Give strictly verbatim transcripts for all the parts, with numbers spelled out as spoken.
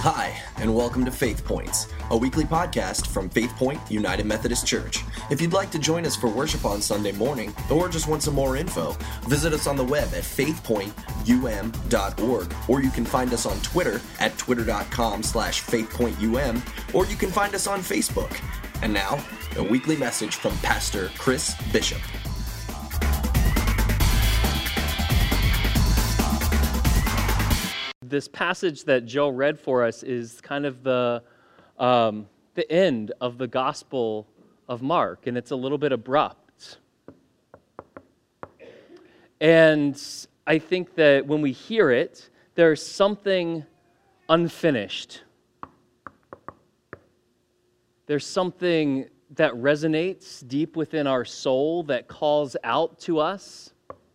Hi, and welcome to Faith Points, a weekly podcast from Faith Point United Methodist Church. If you'd like to join us for worship on Sunday morning, or just want some more info, visit us on the web at faith point u m dot org, or you can find us on Twitter at twitter.com slash faithpointum, or you can find us on Facebook. And now, a weekly message from Pastor Chris Bishop. This passage that Joe read for us is kind of the um, the end of the Gospel of Mark, and it's a little bit abrupt. And I think that when we hear it, there's something unfinished. There's something that resonates deep within our soul that calls out to us.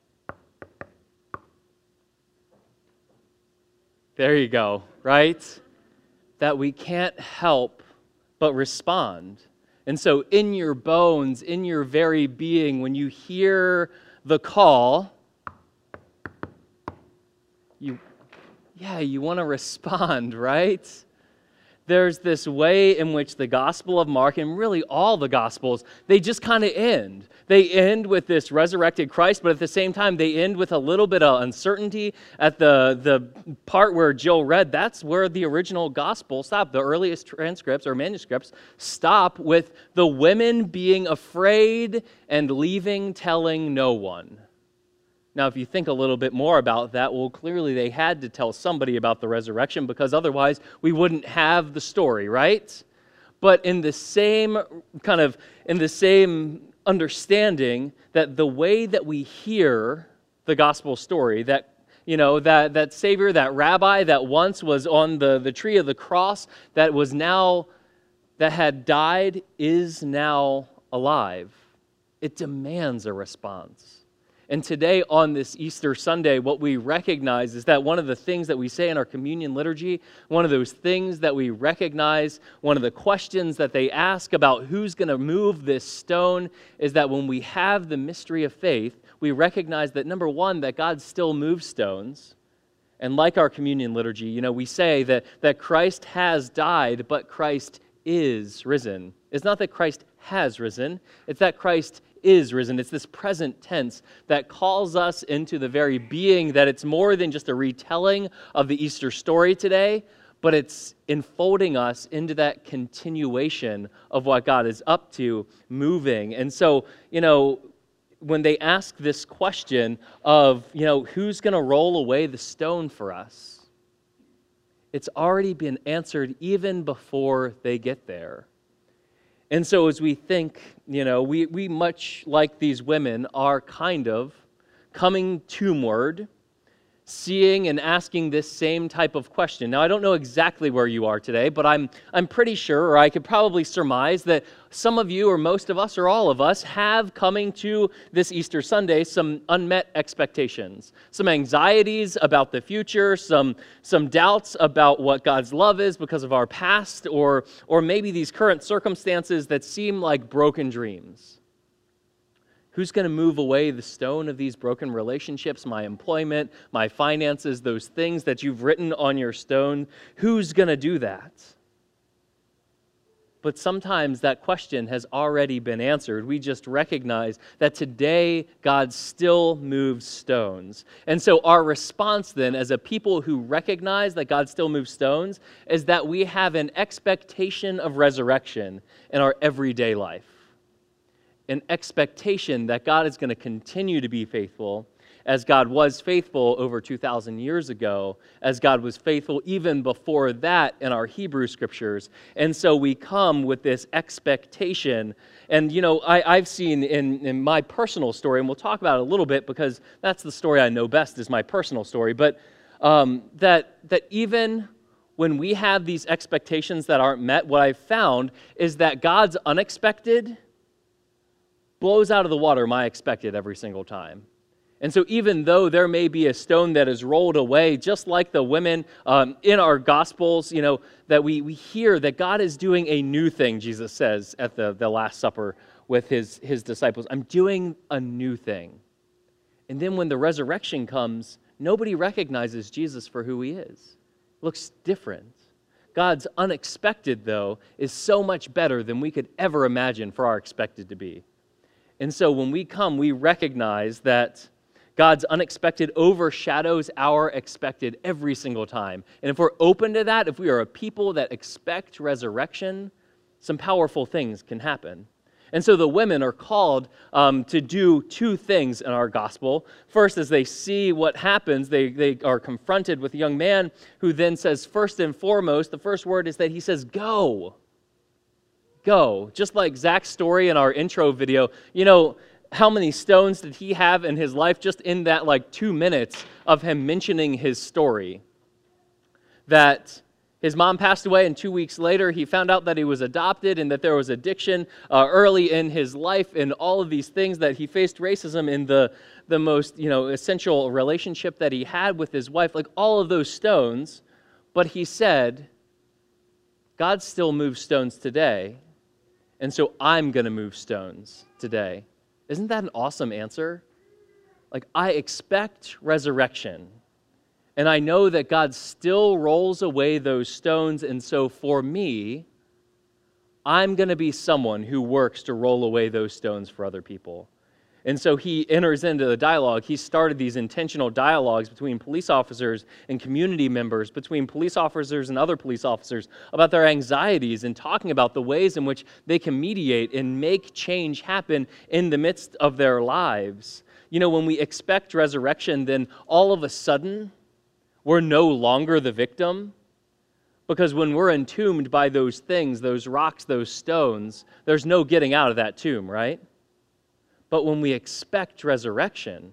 There you go, right? That we can't help but respond. And so in your bones, in your very being, when you hear the call, you, yeah, you want to respond, right? There's this way in which the Gospel of Mark, and really all the Gospels, they just kind of end. They end with this resurrected Christ, but at the same time, they end with a little bit of uncertainty. At the, the part where Joe read, that's where the original Gospel stopped. The earliest transcripts or manuscripts stop with the women being afraid and leaving, telling no one. Now, if you think a little bit more about that, well, clearly they had to tell somebody about the resurrection because otherwise we wouldn't have the story, right? But in the same kind of, in the same understanding that the way that we hear the gospel story, that, you know, that, that Savior, that rabbi that once was on the, the tree of the cross, that was now, that had died, is now alive. It demands a response. And today on this Easter Sunday, what we recognize is that one of the things that we say in our communion liturgy, one of those things that we recognize, one of the questions that they ask about who's going to move this stone is that when we have the mystery of faith, we recognize that, number one, that God still moves stones. And like our communion liturgy, you know, we say that, that Christ has died, but Christ is risen. It's not that Christ has risen, it's that Christ is risen. It's this present tense that calls us into the very being that it's more than just a retelling of the Easter story today, but it's enfolding us into that continuation of what God is up to, moving. And so, you know, when they ask this question of, you know, who's going to roll away the stone for us, it's already been answered even before they get there. And so as we think, you know, we, we much like these women are kind of coming tomeward, seeing and asking this same type of question. Now, I don't know exactly where you are today, but I'm I'm pretty sure, or I could probably surmise that some of you, or most of us, or all of us, have coming to this Easter Sunday some unmet expectations, some anxieties about the future, some some doubts about what God's love is because of our past, or or maybe these current circumstances that seem like broken dreams. Who's going to move away the stone of these broken relationships, my employment, my finances, those things that you've written on your stone? Who's going to do that? But sometimes that question has already been answered. We just recognize that today God still moves stones. And so our response then, as a people who recognize that God still moves stones, is that we have an expectation of resurrection in our everyday life. An expectation that God is going to continue to be faithful as God was faithful over two thousand years ago, as God was faithful even before that in our Hebrew scriptures. And so we come with this expectation. And, you know, I, I've seen in, in my personal story, and we'll talk about it a little bit because that's the story I know best is my personal story, but um, that that even when we have these expectations that aren't met, what I've found is that God's unexpected blows out of the water my expected every single time. And so even though there may be a stone that is rolled away, just like the women um, in our Gospels, you know, that we, we hear that God is doing a new thing, Jesus says at the, the Last Supper with his, his disciples. I'm doing a new thing. And then when the resurrection comes, nobody recognizes Jesus for who he is. It looks different. God's unexpected, though, is so much better than we could ever imagine for our expected to be. And so when we come, we recognize that God's unexpected overshadows our expected every single time. And if we're open to that, if we are a people that expect resurrection, some powerful things can happen. And so the women are called um, to do two things in our gospel. First, as they see what happens, they, they are confronted with a young man who then says, first and foremost, the first word is that he says, go. Go. Just like Zach's story in our intro video, you know, how many stones did he have in his life just in that like two minutes of him mentioning his story? That his mom passed away, and two weeks later, he found out that he was adopted and that there was addiction uh, early in his life, and all of these things, that he faced racism in the, the most, you know, essential relationship that he had with his wife, like all of those stones. But he said, God still moves stones today, and so I'm going to move stones today. Isn't that an awesome answer? Like, I expect resurrection. And I know that God still rolls away those stones, and so for me, I'm going to be someone who works to roll away those stones for other people. And so he enters into the dialogue. He started these intentional dialogues between police officers and community members, between police officers and other police officers, about their anxieties and talking about the ways in which they can mediate and make change happen in the midst of their lives. You know, when we expect resurrection, then all of a sudden, we're no longer the victim, because when we're entombed by those things, those rocks, those stones, there's no getting out of that tomb, right? But when we expect resurrection,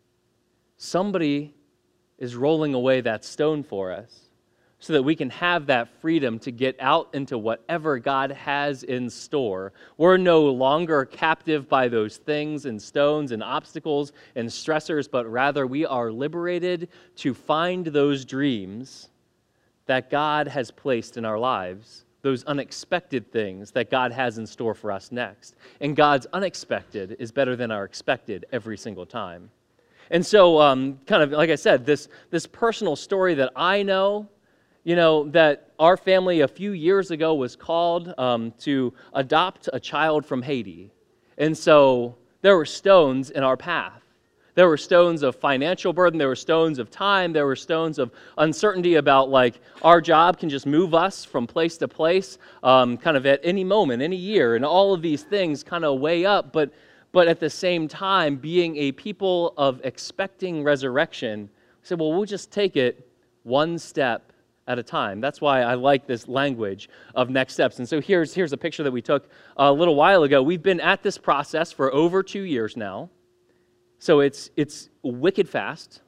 somebody is rolling away that stone for us so that we can have that freedom to get out into whatever God has in store. We're no longer captive by those things and stones and obstacles and stressors, but rather we are liberated to find those dreams that God has placed in our lives, those unexpected things that God has in store for us next. And God's unexpected is better than our expected every single time. And so, um, kind of like I said, this, this personal story that I know, you know, that our family a few years ago was called um, to adopt a child from Haiti. And so there were stones in our path. There were stones of financial burden. There were stones of time. There were stones of uncertainty about, like, our job can just move us from place to place um, kind of at any moment, any year. And all of these things kind of weigh up. But, but at the same time, being a people of expecting resurrection, we said, well, we'll just take it one step at a time. That's why I like this language of next steps. And so here's, here's a picture that we took a little while ago. We've been at this process for over two years now. So it's it's wicked fast.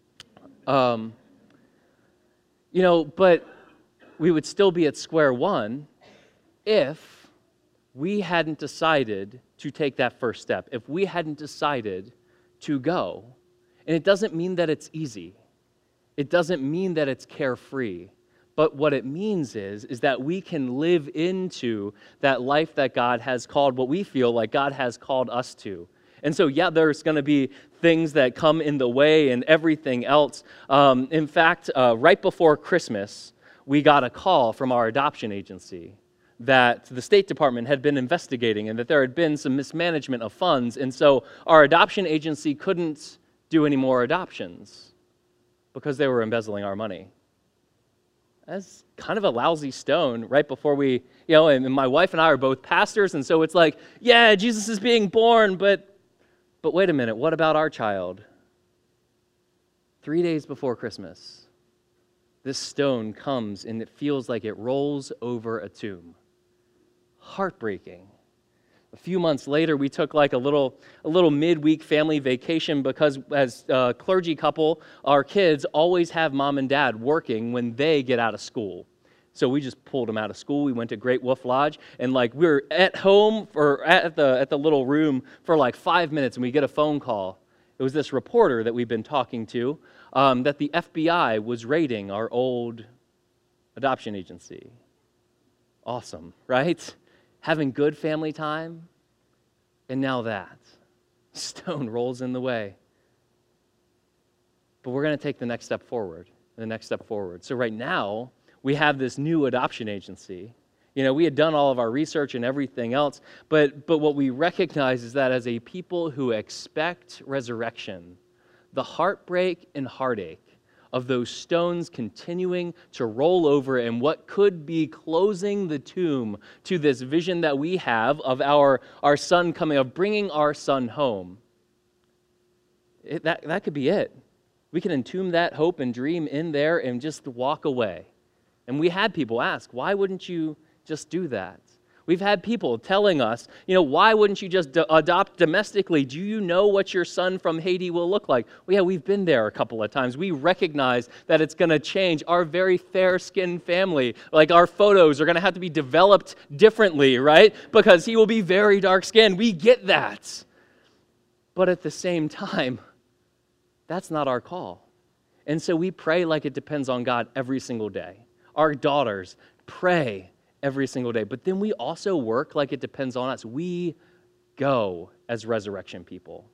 Um, you know, but we would still be at square one if we hadn't decided to take that first step, if we hadn't decided to go. And it doesn't mean that it's easy. It doesn't mean that it's carefree. But what it means is, is that we can live into that life that God has called, what we feel like God has called us to. And so, yeah, there's going to be things that come in the way and everything else. Um, in fact, uh, right before Christmas, we got a call from our adoption agency that the State Department had been investigating and that there had been some mismanagement of funds. And so our adoption agency couldn't do any more adoptions because they were embezzling our money. That's kind of a lousy stone right before we, you know, and my wife and I are both pastors, and so it's like, yeah, Jesus is being born, but But wait a minute, what about our child? Three days before Christmas, this stone comes and it feels like it rolls over a tomb. Heartbreaking. A few months later, we took like a little a little midweek family vacation because as a clergy couple, our kids always have mom and dad working when they get out of school. So we just pulled them out of school. We went to Great Wolf Lodge, and like we were at home or at the at the little room for like five minutes, and we get a phone call. It was this reporter that we've been talking to um, that the F B I was raiding our old adoption agency. Awesome, right? Having good family time, and now that stone rolls in the way. But we're going to take the next step forward, the next step forward. So right now, we have this new adoption agency. You know, we had done all of our research and everything else, but, but what we recognize is that as a people who expect resurrection, the heartbreak and heartache of those stones continuing to roll over and what could be closing the tomb to this vision that we have of our, our son coming, of bringing our son home, it, that, that could be it. We can entomb that hope and dream in there and just walk away. And we had people ask, why wouldn't you just do that? We've had people telling us, you know, why wouldn't you just do- adopt domestically? Do you know what your son from Haiti will look like? Well, yeah, we've been there a couple of times. We recognize that it's going to change our very fair-skinned family. Like our photos are going to have to be developed differently, right? Because he will be very dark-skinned. We get that. But at the same time, that's not our call. And so we pray like it depends on God every single day. Our daughters pray every single day. But then we also work like it depends on us. We go as resurrection people.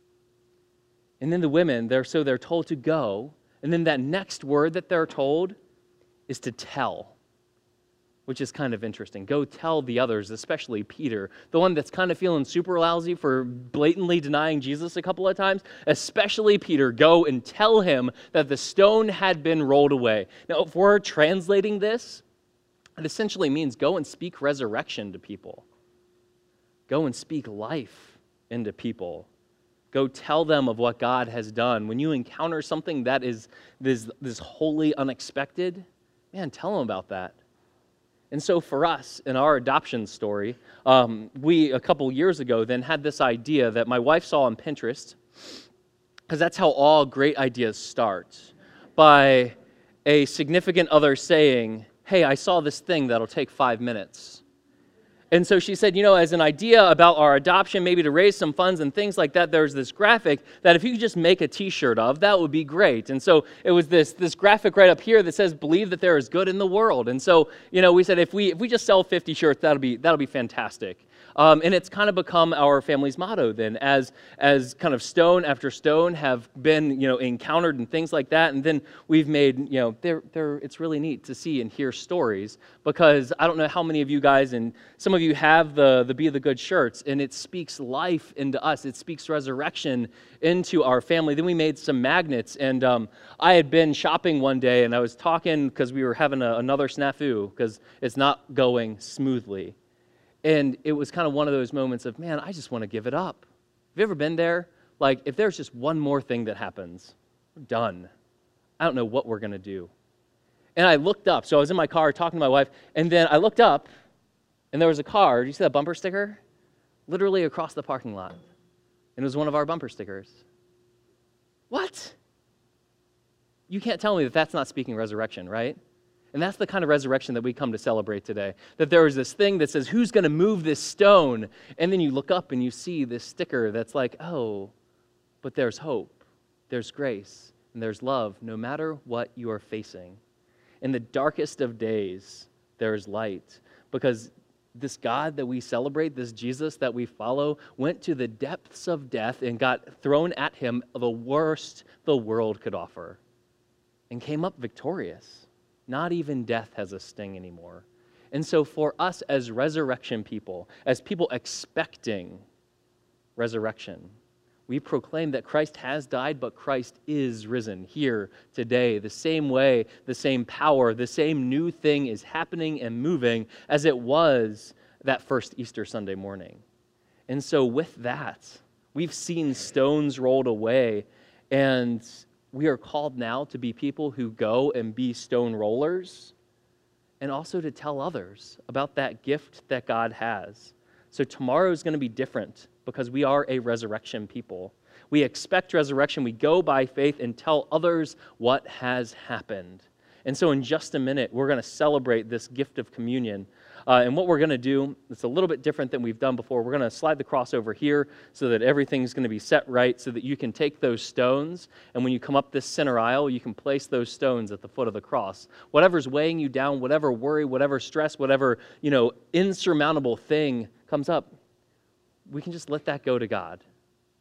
And then the women, they're so they're told to go. And then that next word that they're told is to tell, which is kind of interesting. Go tell the others, especially Peter, the one that's kind of feeling super lousy for blatantly denying Jesus a couple of times. Especially Peter, go and tell him that the stone had been rolled away. Now, if we're translating this, it essentially means go and speak resurrection to people. Go and speak life into people. Go tell them of what God has done. When you encounter something that is this, this wholly unexpected, man, tell them about that. And so for us, in our adoption story, um, we, a couple years ago, then had this idea that my wife saw on Pinterest, because that's how all great ideas start, by a significant other saying, hey, I saw this thing that'll take five minutes. And so she said, you know, as an idea about our adoption, maybe to raise some funds and things like that, there's this graphic that if you could just make a t-shirt of, that would be great. And so it was this this graphic right up here that says, believe that there is good in the world. And so, you know, we said, if we if we just sell fifty shirts, that'll be that'll be fantastic. Um, and it's kind of become our family's motto then, as as kind of stone after stone have been, you know, encountered and things like that. And then we've made, you know, they're, they're, it's really neat to see and hear stories, because I don't know how many of you guys, and some of you have the, the Be the Good shirts, and it speaks life into us. It speaks resurrection into our family. Then we made some magnets, and um, I had been shopping one day, and I was talking because we were having a, another snafu, because it's not going smoothly. And it was kind of one of those moments of, man, I just want to give it up. Have you ever been there? Like, if there's just one more thing that happens, we're done. I don't know what we're going to do. And I looked up. So I was in my car talking to my wife, and then I looked up, and there was a car. Did you see that bumper sticker? Literally across the parking lot. And it was one of our bumper stickers. What? You can't tell me that that's not speaking resurrection, right? And that's the kind of resurrection that we come to celebrate today. That there is this thing that says, who's going to move this stone? And then you look up and you see this sticker that's like, oh, but there's hope, there's grace, and there's love, no matter what you are facing. In the darkest of days, there is light. Because this God that we celebrate, this Jesus that we follow, went to the depths of death and got thrown at him the worst the world could offer, and came up victorious. Not even death has a sting anymore. And so for us as resurrection people, as people expecting resurrection, we proclaim that Christ has died, but Christ is risen here today. The same way, the same power, the same new thing is happening and moving as it was that first Easter Sunday morning. And so with that, we've seen stones rolled away, and we are called now to be people who go and be stone rollers, and also to tell others about that gift that God has. So tomorrow is going to be different because we are a resurrection people. We expect resurrection. We go by faith and tell others what has happened. And so in just a minute, we're going to celebrate this gift of communion. Uh, and what we're going to do, it's a little bit different than we've done before. We're going to slide the cross over here so that everything's going to be set right, so that you can take those stones, and when you come up this center aisle, you can place those stones at the foot of the cross. Whatever's weighing you down, whatever worry, whatever stress, whatever, you know, insurmountable thing comes up, we can just let that go to God.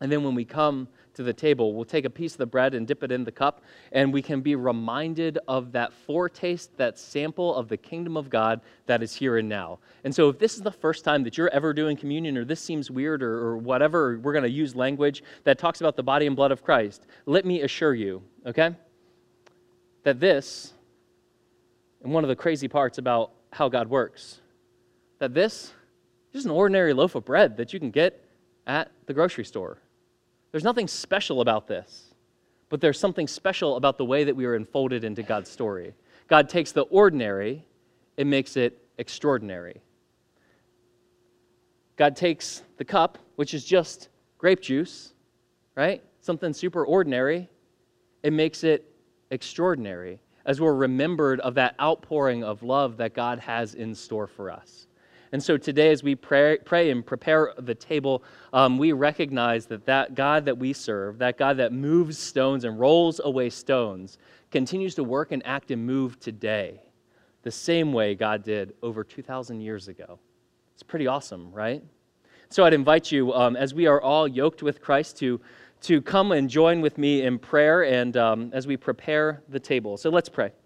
And then when we come to the table, we'll take a piece of the bread and dip it in the cup, and we can be reminded of that foretaste, that sample of the kingdom of God that is here and now. And so if this is the first time that you're ever doing communion, or this seems weird, or, or whatever, we're going to use language that talks about the body and blood of Christ, let me assure you, okay, that this, and one of the crazy parts about how God works, that this is just an ordinary loaf of bread that you can get at the grocery store. There's nothing special about this, but there's something special about the way that we are enfolded into God's story. God takes the ordinary and makes it extraordinary. God takes the cup, which is just grape juice, right? Something super ordinary, and makes it extraordinary as we're remembered of that outpouring of love that God has in store for us. And so today, as we pray, pray and prepare the table, um, we recognize that that God that we serve, that God that moves stones and rolls away stones, continues to work and act and move today, the same way God did over two thousand years ago. It's pretty awesome, right? So I'd invite you, um, as we are all yoked with Christ, to, to come and join with me in prayer and um, as we prepare the table. So let's pray.